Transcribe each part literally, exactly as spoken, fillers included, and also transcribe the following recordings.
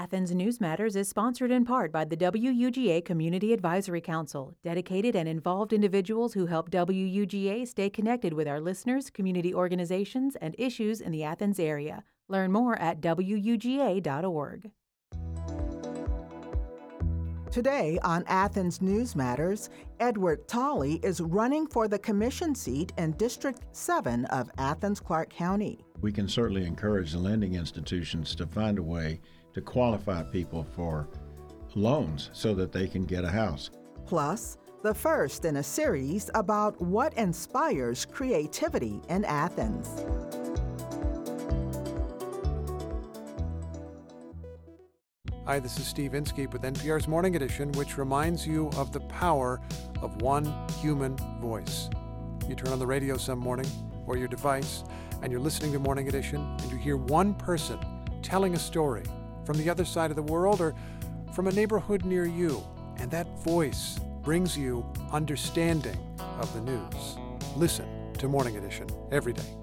Athens News Matters is sponsored in part by the W U G A Community Advisory Council, dedicated and involved individuals who help W U G A stay connected with our listeners, community organizations, and issues in the Athens area. Learn more at W U G A dot org. Today on Athens News Matters, Edward Tolley is running for the commission seat in District seven of Athens-Clarke County. We can certainly encourage the lending institutions to find a way to qualify people for loans so that they can get a house. Plus, the first in a series about what inspires creativity in Athens. Hi, this is Steve Inskeep with N P R's Morning Edition, which reminds you of the power of one human voice. You turn on the radio some morning or your device, and you're listening to Morning Edition, and you hear one person telling a story from the other side of the world or from a neighborhood near you, and that voice brings you understanding of the news. Listen to Morning Edition every day.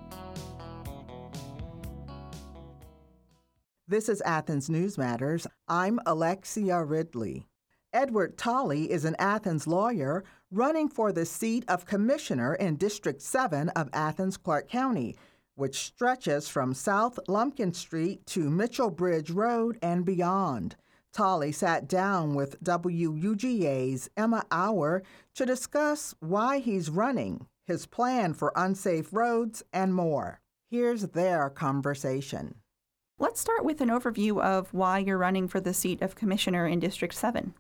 This is Athens News Matters. I'm Alexia Ridley. Edward Tolley is an Athens lawyer running for the seat of commissioner in District seven of Athens-Clarke County, which stretches from South Lumpkin Street to Mitchell Bridge Road and beyond. Tolley sat down with W U G A's Emma Auer to discuss why he's running, his plan for unsafe roads, and more. Here's their conversation. Let's start with an overview of why you're running for the seat of commissioner in District seven.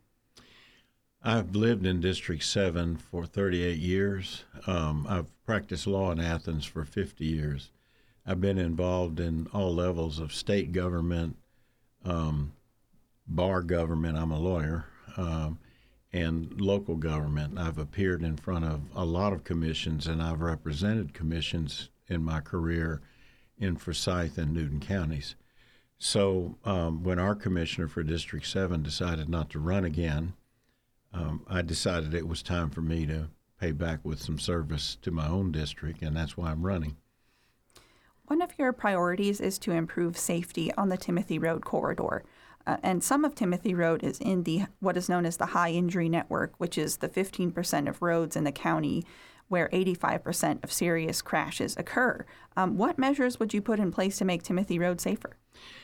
I've lived in District seven for thirty-eight years. Um, I've practiced law in Athens for fifty years. I've been involved in all levels of state government, um, bar government, I'm a lawyer, um, and local government. I've appeared in front of a lot of commissions, and I've represented commissions in my career in Forsyth and Newton counties. So um, when our commissioner for District seven decided not to run again, um, I decided it was time for me to pay back with some service to my own district, and that's why I'm running. One of your priorities is to improve safety on the Timothy Road corridor. Uh, and some of Timothy Road is in the what is known as the high injury network, which is the fifteen percent of roads in the county where eighty-five percent of serious crashes occur. Um, what measures would you put in place to make Timothy Road safer?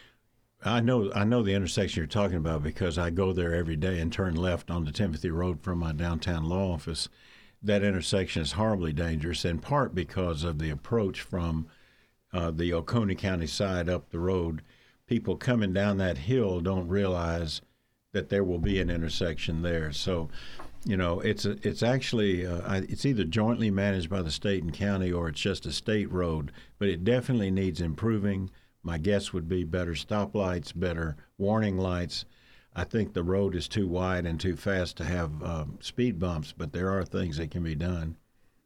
I know I know the intersection you're talking about because I go there every day and turn left onto Timothy Road from my downtown law office. That intersection is horribly dangerous, in part because of the approach from uh, the Oconee County side up the road. People coming down that hill don't realize that there will be an intersection there. So, you know, it's a, it's actually uh, it's either jointly managed by the state and county or it's just a state road, but it definitely needs improving. My guess would be better stoplights, better warning lights. I think the road is too wide and too fast to have um, speed bumps, but there are things that can be done.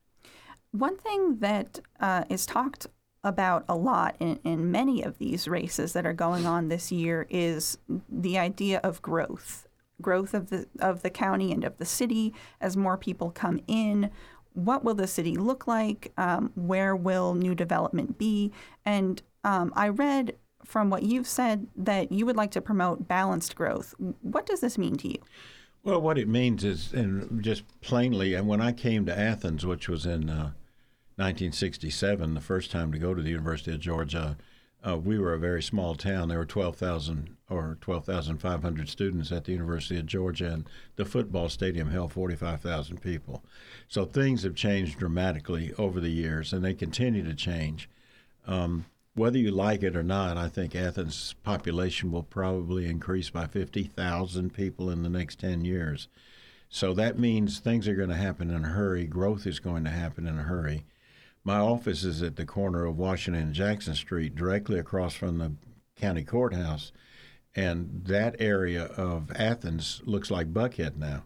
One thing that uh, is talked about a lot in, in many of these races that are going on this year is the idea of growth, growth of the of the county and of the city as more people come in. What will the city look like? Um, where will new development be? And um, I read from what you've said that you would like to promote balanced growth. What does this mean to you? Well, what it means is, and just plainly, and when I came to Athens, which was in uh, nineteen sixty-seven, the first time to go to the University of Georgia, uh, we were a very small town. There were twelve thousand or twelve thousand five hundred students at the University of Georgia, and the football stadium held forty-five thousand people. So things have changed dramatically over the years, and they continue to change. Um, whether you like it or not, I think Athens' population will probably increase by fifty thousand people in the next ten years. So that means things are going to happen in a hurry. Growth is going to happen in a hurry. My office is at the corner of Washington and Jackson Street, directly across from the county courthouse. And that area of Athens looks like Buckhead now.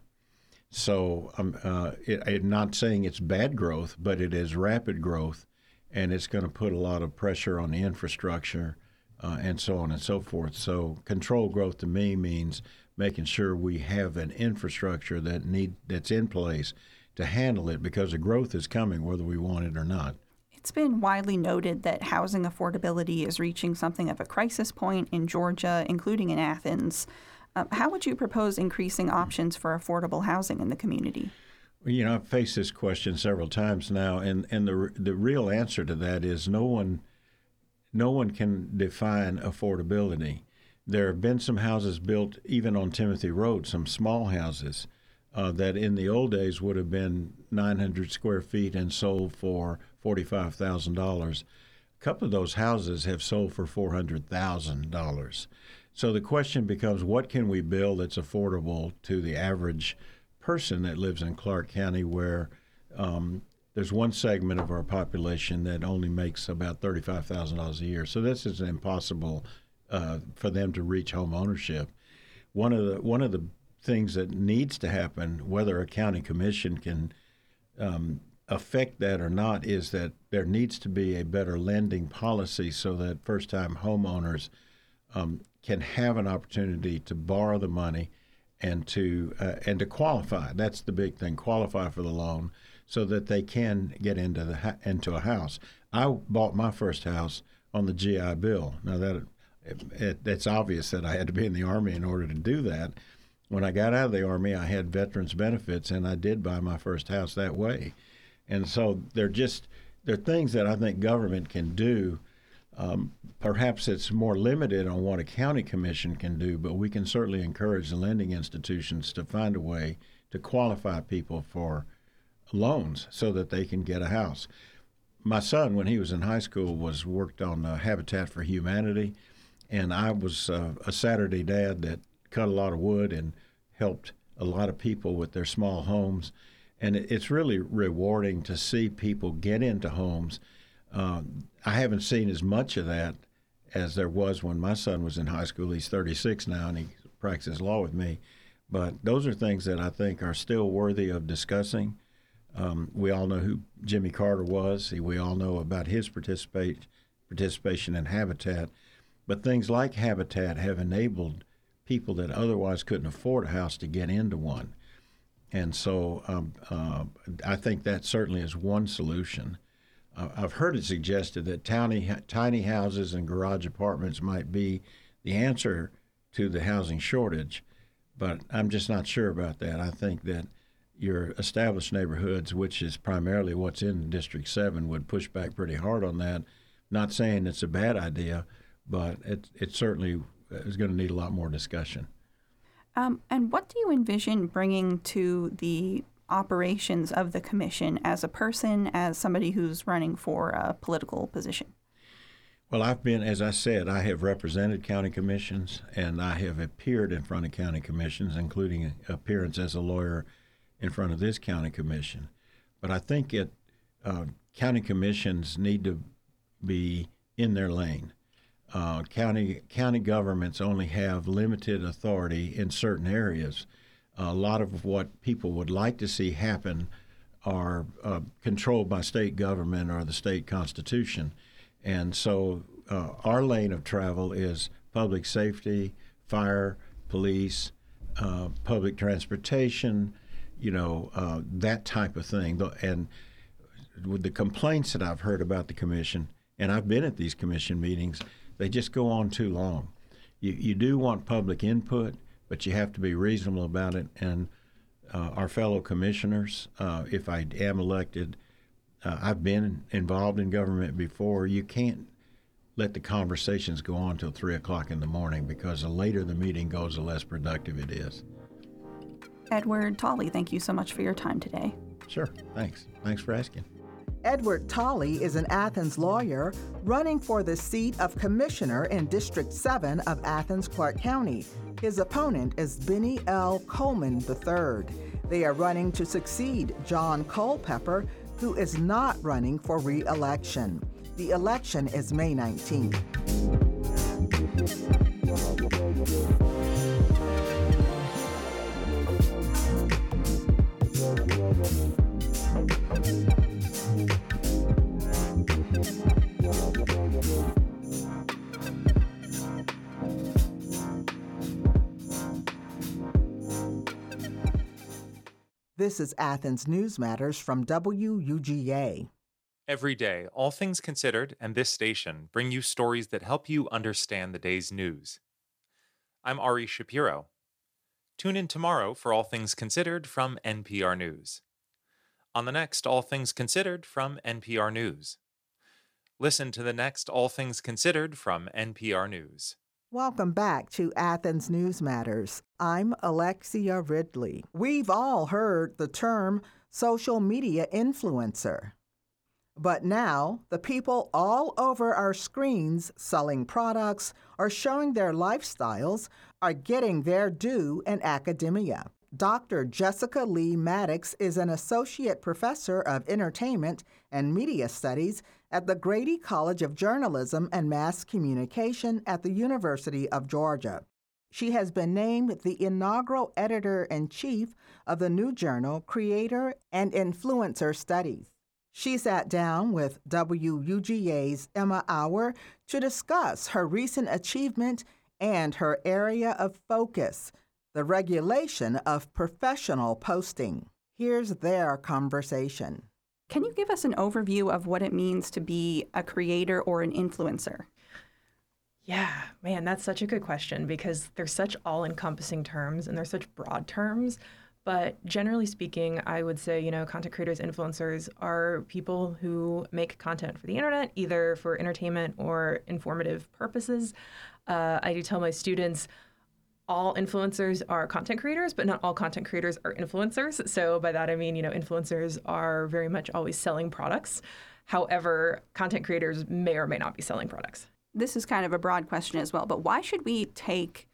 So I'm uh, it, I'm not saying it's bad growth, but it is rapid growth, and it's going to put a lot of pressure on the infrastructure uh, and so on and so forth. So controlled growth to me means making sure we have an infrastructure that need that's in place to handle it, because the growth is coming whether we want it or not. It's been widely noted that housing affordability is reaching something of a crisis point in Georgia, including in Athens. Uh, how would you propose increasing options for affordable housing in the community? You know, I've faced this question several times now, and, and the the real answer to that is no one no one can define affordability. There have been some houses built even on Timothy Road, some small houses uh, that in the old days would have been nine hundred square feet and sold for forty-five thousand dollars. A couple of those houses have sold for four hundred thousand dollars. So the question becomes, what can we build that's affordable to the average person that lives in Clark County, where um, there's one segment of our population that only makes about thirty-five thousand dollars a year. So this is impossible uh, for them to reach home ownership. One of the one of the things that needs to happen, whether a county commission can um, affect that or not, is that there needs to be a better lending policy so that first-time homeowners um, can have an opportunity to borrow the money and to uh, and to qualify. That's the big thing, qualify for the loan so that they can get into the ha- into a house. I bought my first house on the G I Bill. Now, that it, it, it's obvious that I had to be in the Army in order to do that. When I got out of the Army, I had veterans benefits, and I did buy my first house that way. And so they're just they're things that I think government can do. Um, perhaps it's more limited on what a county commission can do, but we can certainly encourage the lending institutions to find a way to qualify people for loans so that they can get a house. My son, when he was in high school, was worked on uh, Habitat for Humanity, and I was uh, a Saturday dad that cut a lot of wood and helped a lot of people with their small homes. And it, it's really rewarding to see people get into homes. Uh, I haven't seen as much of that as there was when my son was in high school. He's thirty-six now, and he practices law with me. But those are things that I think are still worthy of discussing. Um, we all know who Jimmy Carter was. We all know about his participate, participation in Habitat. But things like Habitat have enabled people that otherwise couldn't afford a house to get into one. And so um, uh, I think that certainly is one solution. Uh, I've heard it suggested that tiny, tiny houses and garage apartments might be the answer to the housing shortage, but I'm just not sure about that. I think that your established neighborhoods, which is primarily what's in District seven, would push back pretty hard on that. Not saying it's a bad idea, but it, it certainly is going to need a lot more discussion. Um, and what do you envision bringing to the operations of the commission as a person, as somebody who's running for a political position? Well, I've been, as I said, I have represented county commissions, and I have appeared in front of county commissions, including an appearance as a lawyer in front of this county commission. But I think it uh, county commissions need to be in their lane. Uh, county county governments only have limited authority in certain areas. A lot of what people would like to see happen are uh, controlled by state government or the state constitution. And so uh, our lane of travel is public safety, fire, police, uh, public transportation, you know, uh, that type of thing. And with the complaints that I've heard about the commission, and I've been at these commission meetings, they just go on too long. You, you do want public input, but you have to be reasonable about it. And uh, our fellow commissioners, uh, if I am elected, uh, I've been involved in government before. You can't let the conversations go on till three o'clock in the morning, because the later the meeting goes, the less productive it is. Edward Tolley, thank you so much for your time today. Sure. Thanks. Thanks for asking. Edward Tolley is an Athens lawyer running for the seat of commissioner in District seven of Athens, Clark County. His opponent is Benny L. Coleman the third. They are running to succeed John Culpepper, who is not running for re-election. The election is May nineteenth. This is Athens News Matters from W U G A. Every day, All Things Considered and this station bring you stories that help you understand the day's news. I'm Ari Shapiro. Tune in tomorrow for All Things Considered from N P R News. On the next All Things Considered from N P R News. Listen to the next All Things Considered from N P R News. Welcome back to Athens News Matters. I'm Alexia Ridley. We've all heard the term social media influencer. But now, the people all over our screens selling products or showing their lifestyles are getting their due in academia. Doctor Jessica Lee Maddox is an associate professor of entertainment and media studies at the Grady College of Journalism and Mass Communication at the University of Georgia. She has been named the inaugural editor-in-chief of the new journal Creator and Influencer Studies. She sat down with W U G A's Emma Auer to discuss her recent achievement and her area of focus, the regulation of professional posting. Here's their conversation. Can you give us an overview of what it means to be a creator or an influencer? Yeah, man, that's such a good question because they're such all-encompassing terms and they're such broad terms. But generally speaking, I would say, you know, content creators, influencers are people who make content for the internet, either for entertainment or informative purposes. Uh, I do tell my students all influencers are content creators, but not all content creators are influencers. So by that, I mean, you know, influencers are very much always selling products. However, content creators may or may not be selling products. This is kind of a broad question as well, but why should we take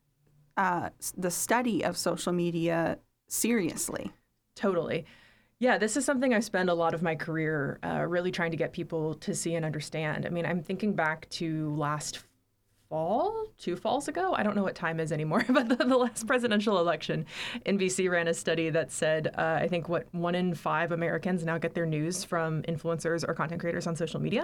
uh, the study of social media seriously? Totally. Yeah, this is something I spend a lot of my career uh, really trying to get people to see and understand. I mean, I'm thinking back to last fall, two falls ago. I don't know what time is anymore, but the, the last presidential election, N B C ran a study that said, uh, I think, what, one in five Americans now get their news from influencers or content creators on social media.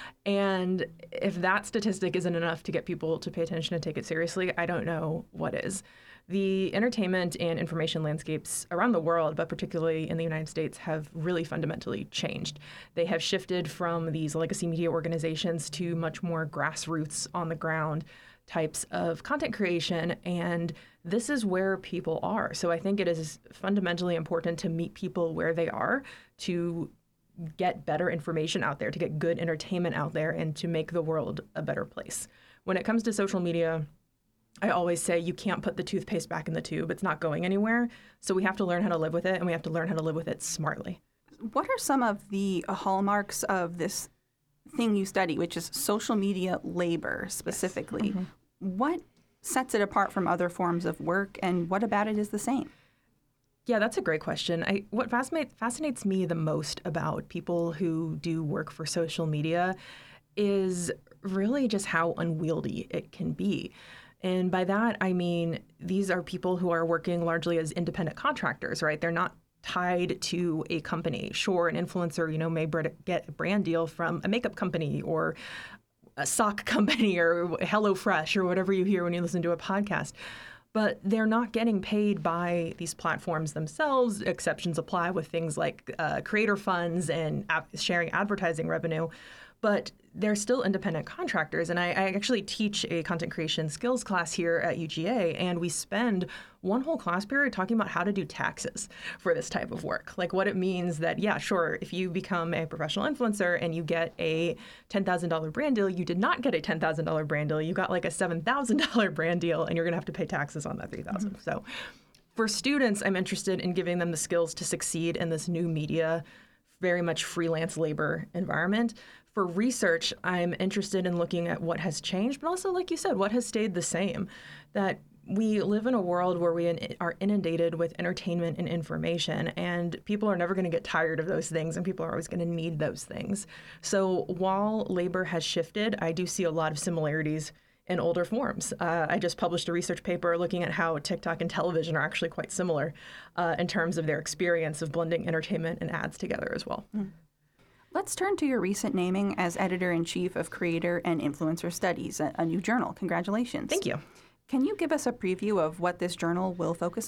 And if that statistic isn't enough to get people to pay attention and take it seriously, I don't know what is. The entertainment and information landscapes around the world, but particularly in the United States, have really fundamentally changed. They have shifted from these legacy media organizations to much more grassroots, on the ground types of content creation, and this is where people are. So I think it is fundamentally important to meet people where they are, to get better information out there, to get good entertainment out there, and to make the world a better place. When it comes to social media, I always say you can't put the toothpaste back in the tube. It's not going anywhere. So we have to learn how to live with it, and we have to learn how to live with it smartly. What are some of the hallmarks of this thing you study, which is social media labor specifically? Yes. Mm-hmm. What sets it apart from other forms of work, and what about it is the same? Yeah, that's a great question. I, what fascinate, fascinates me the most about people who do work for social media is really just how unwieldy it can be. And by that, I mean, these are people who are working largely as independent contractors, right? They're not tied to a company. Sure, an influencer, you know, may get a brand deal from a makeup company or a sock company or HelloFresh or whatever you hear when you listen to a podcast. But they're not getting paid by these platforms themselves. Exceptions apply with things like uh, creator funds and ap- sharing advertising revenue. But they're still independent contractors. And I, I actually teach a content creation skills class here at U G A, and we spend one whole class period talking about how to do taxes for this type of work. Like what it means that, yeah, sure, if you become a professional influencer and you get a ten thousand dollars brand deal, you did not get a ten thousand dollars brand deal. You got like a seven thousand dollars brand deal, and you're going to have to pay taxes on that three thousand dollars. Mm-hmm. So for students, I'm interested in giving them the skills to succeed in this new media, very much freelance labor environment. For research, I'm interested in looking at what has changed, but also, like you said, what has stayed the same. That we live in a world where we are inundated with entertainment and information, and people are never going to get tired of those things, and people are always going to need those things. So while labor has shifted, I do see a lot of similarities in older forms. Uh, I just published a research paper looking at how TikTok and television are actually quite similar uh, in terms of their experience of blending entertainment and ads together as well. Mm. Let's turn to your recent naming as editor-in-chief of Creator and Influencer Studies, a, a new journal. Congratulations. Thank you. Can you give us a preview of what this journal will focus on?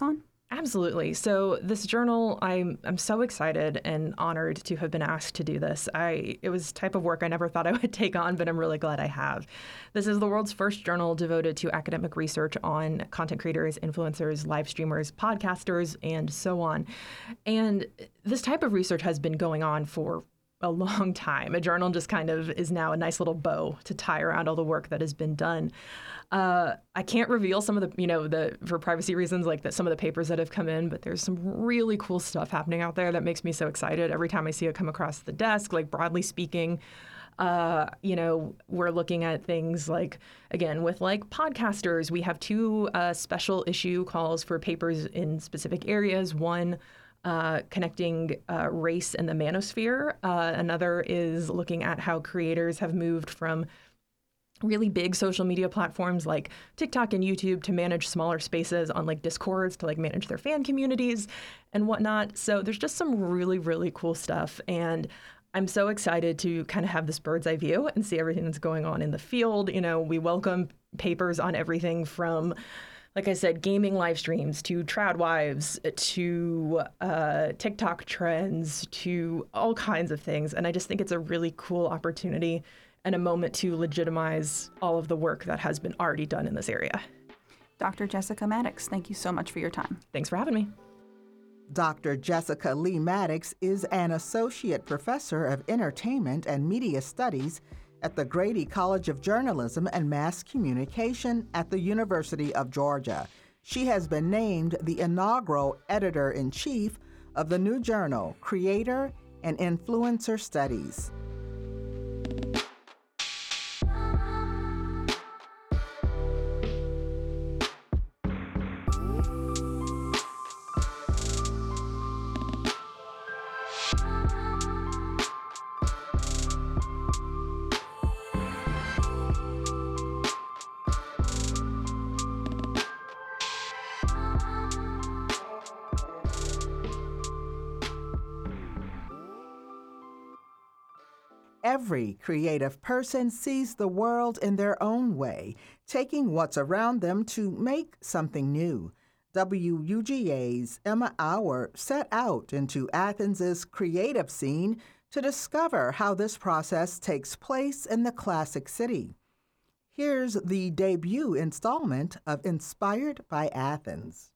Absolutely. So this journal, I'm I'm so excited and honored to have been asked to do this. I it was type of work I never thought I would take on, but I'm really glad I have. This is the world's first journal devoted to academic research on content creators, influencers, live streamers, podcasters, and so on. And this type of research has been going on for a long time. A journal just kind of is now a nice little bow to tie around all the work that has been done. Uh, I can't reveal some of the, you know, the for privacy reasons, like that some of the papers that have come in, but there's some really cool stuff happening out there that makes me so excited every time I see it come across the desk. Like broadly speaking, uh, you know, we're looking at things like, again, with like podcasters, we have two uh, special issue calls for papers in specific areas. One Uh, connecting uh, race and the manosphere. Uh, another is looking at how creators have moved from really big social media platforms like TikTok and YouTube to manage smaller spaces on like Discords to like manage their fan communities and whatnot. So there's just some really, really cool stuff. And I'm so excited to kind of have this bird's eye view and see everything that's going on in the field. You know, we welcome papers on everything from, like I said, gaming live streams to trad wives to uh, TikTok trends to all kinds of things. And I just think it's a really cool opportunity and a moment to legitimize all of the work that has been already done in this area. Doctor Jessica Maddox, thank you so much for your time. Thanks for having me. Doctor Jessica Lee Maddox is an associate professor of entertainment and media studies at the Grady College of Journalism and Mass Communication at the University of Georgia. She has been named the inaugural editor-in-chief of the new journal, Creator and Influencer Studies. Every creative person sees the world in their own way, taking what's around them to make something new. W U G A's Emma Auer set out into Athens' creative scene to discover how this process takes place in the classic city. Here's the debut installment of Inspired by Athens.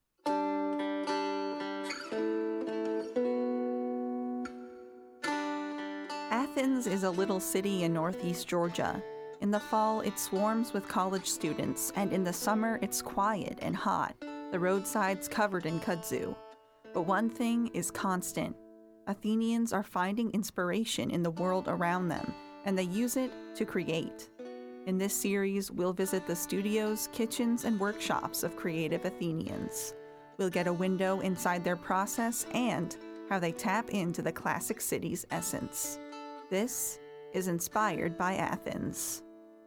Athens is a little city in northeast Georgia. In the fall, it swarms with college students, and in the summer, it's quiet and hot, the roadsides covered in kudzu. But one thing is constant. Athenians are finding inspiration in the world around them, and they use it to create. In this series, we'll visit the studios, kitchens, and workshops of creative Athenians. We'll get a window inside their process and how they tap into the classic city's essence. This is Inspired by Athens.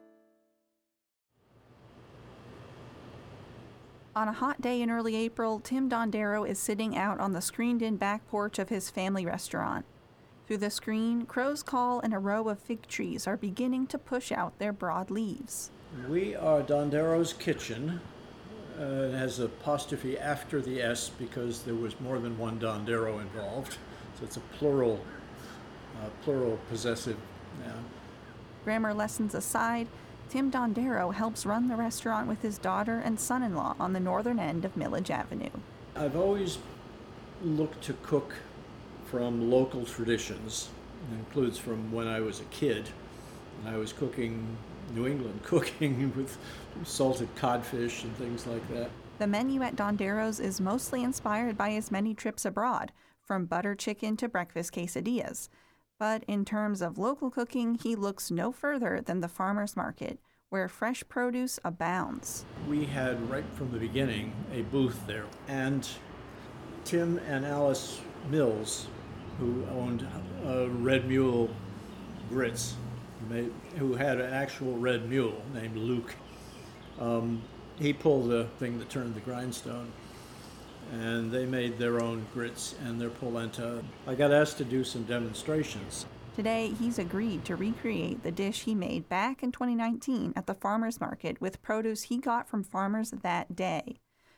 On a hot day in early April, Tim Dondero is sitting out on the screened-in back porch of his family restaurant. Through the screen, crows call and a row of fig trees are beginning to push out their broad leaves. We are Dondero's Kitchen. Uh, it has an apostrophe after the S because there was more than one Dondero involved. So it's a plural, uh, plural possessive noun. Grammar lessons aside, Tim Dondero helps run the restaurant with his daughter and son-in-law on the northern end of Millage Avenue. I've always looked to cook from local traditions. It includes from when I was a kid. And I was cooking New England cooking with salted codfish and things like that. The menu at Dondero's is mostly inspired by his many trips abroad, from butter chicken to breakfast quesadillas. But in terms of local cooking, he looks no further than the farmer's market, where fresh produce abounds. We had, right from the beginning, a booth there. And Tim and Alice Mills, who owned uh, Red Mule Grits, made, who had an actual red mule named Luke, um, he pulled the thing that turned the grindstone. And they made their own grits and their polenta. I got asked to do some demonstrations. Today, he's agreed to recreate the dish he made back in twenty nineteen at the farmer's market with produce he got from farmers that day.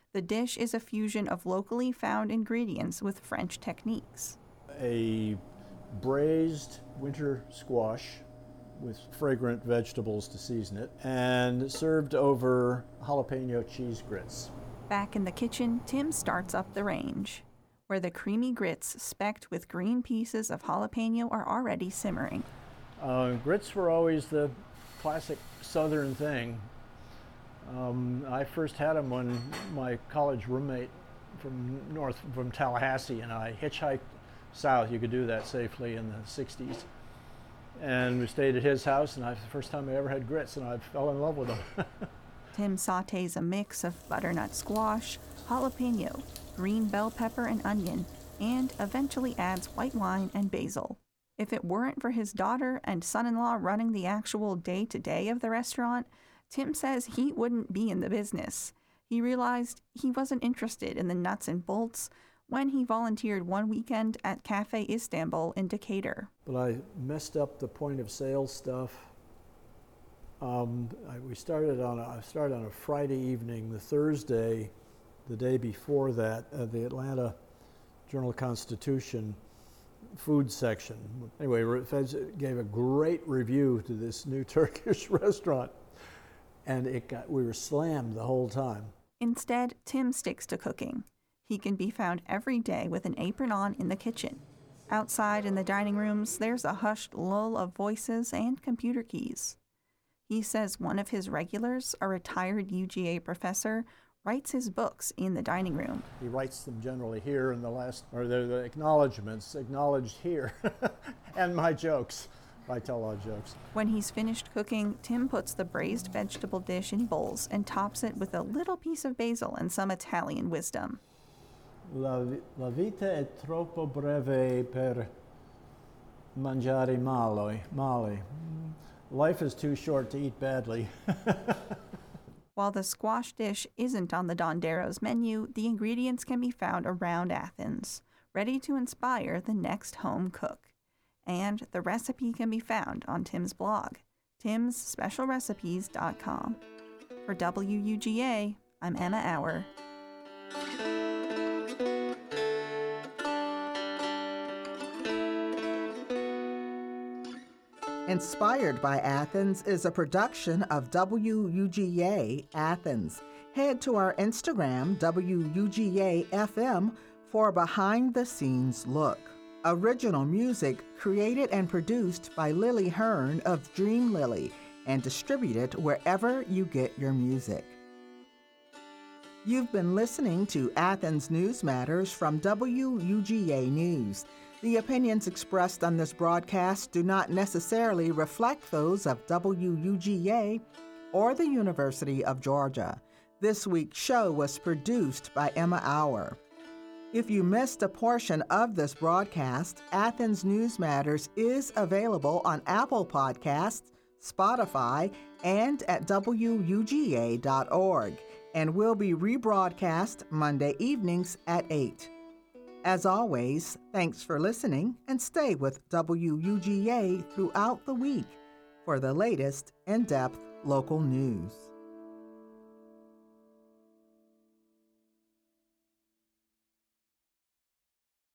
The dish is a fusion of locally found ingredients with French techniques. A braised winter squash with fragrant vegetables to season it, and served over jalapeno cheese grits. Back in the kitchen, Tim starts up the range, where the creamy grits specked with green pieces of jalapeno are already simmering. Uh, grits were always the classic Southern thing. Um, I first had them when my college roommate from north, from Tallahassee, and I hitchhiked south. You could do that safely in the sixties. And we stayed at his house, and I, the first time I ever had grits, and I fell in love with them. Tim sautés a mix of butternut squash, jalapeno, green bell pepper and onion, and eventually adds white wine and basil. If it weren't for his daughter and son-in-law running the actual day-to-day of the restaurant, Tim says he wouldn't be in the business. He realized he wasn't interested in the nuts and bolts when he volunteered one weekend at Cafe Istanbul in Decatur. But I messed up the point of sale stuff. Um, I, we started on a, I started on a Friday evening. The Thursday, the day before that, uh, the Atlanta Journal-Constitution food section. Anyway, Feds gave a great review to this new Turkish restaurant, and it got, we were slammed the whole time. Instead, Tim sticks to cooking. He can be found every day with an apron on in the kitchen. Outside in the dining rooms, there's a hushed lull of voices and computer keys. He says one of his regulars, a retired U G A professor, writes his books in the dining room. He writes them generally here in the last, or the, the acknowledgments, acknowledged here, and my jokes. I tell all jokes. When he's finished cooking, Tim puts the braised vegetable dish in bowls and tops it with a little piece of basil and some Italian wisdom. La, la vita è troppo breve per mangiare male. male. Life is too short to eat badly. While the squash dish isn't on the Donderos menu, the ingredients can be found around Athens, ready to inspire the next home cook. And the recipe can be found on Tim's blog, tims special recipes dot com. For W U G A, I'm Emma Auer. Inspired by Athens is a production of W U G A Athens. Head to our Instagram, W U G A F M, for a behind-the-scenes look. Original music created and produced by Lily Hearn of Dream Lily and distributed wherever you get your music. You've been listening to Athens News Matters from W U G A News. The opinions expressed on this broadcast do not necessarily reflect those of W U G A or the University of Georgia. This week's show was produced by Emma Auer. If you missed a portion of this broadcast, Athens News Matters is available on Apple Podcasts, Spotify, and at W U G A dot org, and will be rebroadcast Monday evenings at eight. As always, thanks for listening, and stay with W U G A throughout the week for the latest in-depth local news.